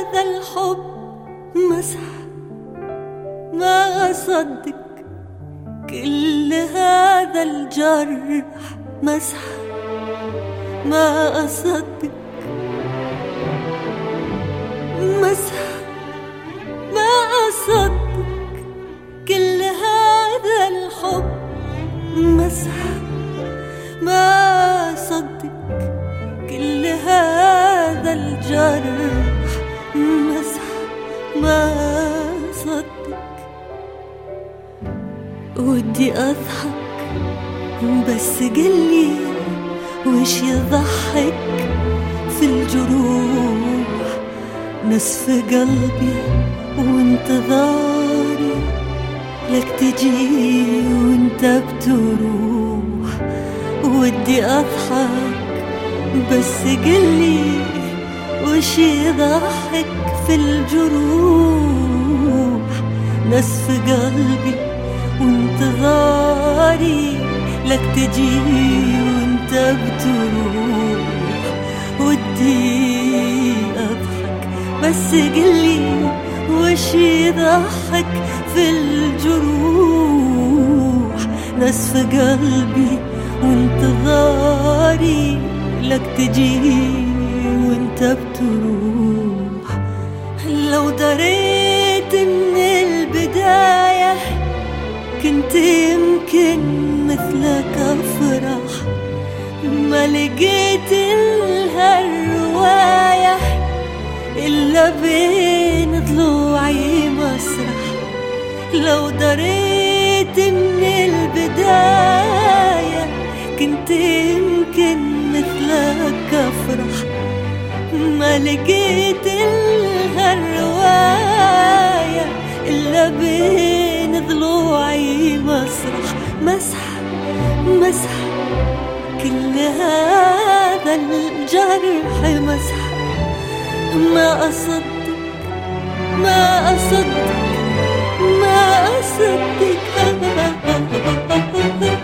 هذا الحب مسح، ما أصدق كل هذا الجرح مسح، ما أصدق مسح، ما أصدق كل هذا الحب مسح، ما أصدق كل هذا الجرح مسح، ما أصدق. ودي أضحك بس قلي وش يضحك في الجروح، نصف قلبي وانتظاري لك تجي وانت بتروح. ودي أضحك بس قلي وش يضحك في الجروح، نصف قلبي وانتظاري لك تجي وانت بتروح. ودي أضحك بس قلي وش يضحك في الجروح، نصف قلبي وانتظاري لك تجي وانت بتروح. لو دريت من البداية كنت يمكن مثلك أفرح، ما لقيت الهالرواية إلا بين ضلوعي مسرح. لو دريت من البداية كنت يمكن مثلك أفرح، ما لقيت الهالرواية إلا بين ضلوعي مسرح. مسح مسح كل هذا الجرح مسح، ما أصدق ما أصدق ما أصدق